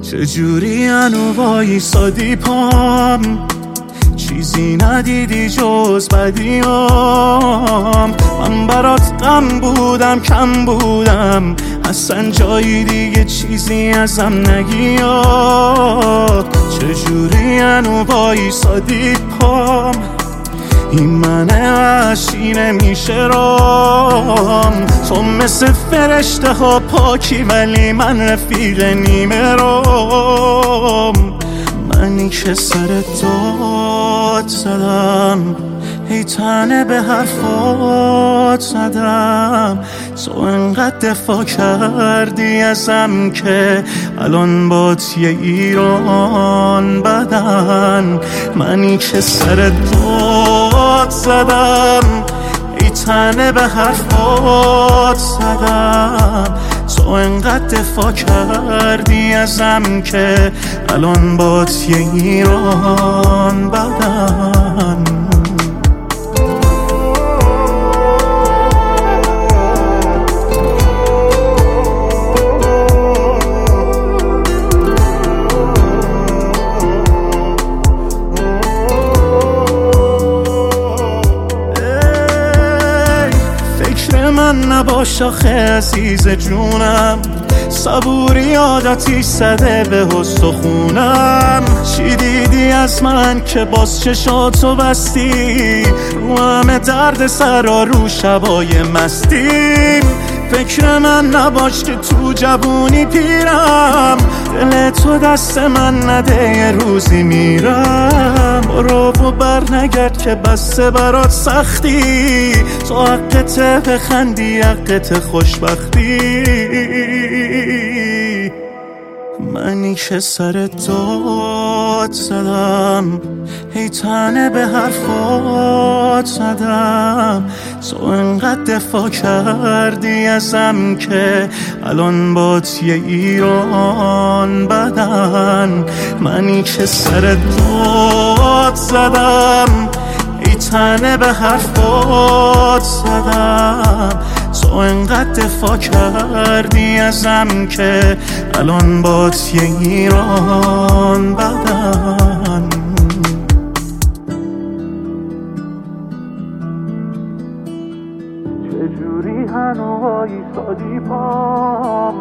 چجوری هنو وایسادی پام، چیزی ندیدی جز بدیام. من برات غم بودم کم بودم، اصلا جایی دیگه چیزی ازم نگیا. چجوری هنو وایسادی پام، این من وحشی نمیشه رام. تو مثل فرشته ها پاکی ولی من رفیق نیمه رام. منی که سر داد زدم، هی تنه به حرفات زدم. تو انقدر دفاع کردی ازم که الان بات یه ایران بدن. منی که سر داد زدم، هی تنه به حرفات زدم. تو انقدر دفاع کردی ازم که الان بات یه ایران بدن. من نباش آخه عزیز جونم، صبوری عادتی زده به استخونم. چی دیدی از من که باز چشاتو بستی، رو همه درد سرا رو شبای مستیم. فکر من نباش که تو جوونی پیرم، دل تو دست من نده یه روزی میرم. برو و بر نگرد که بسته برات سختی، تو حقت بخندی حقت خوشبختی. منی که سر داد زدم، هی تنه به حرفات زدم. تو انقدر دفاع کردی ازم که الان بات یه ایران بدن. منی که سر داد زدم، هی تنه به حرفات زدم. تو انقدر دفاع کردی ازم که الان بات یه ایران بدن. چجوری هنو وایسادی پام،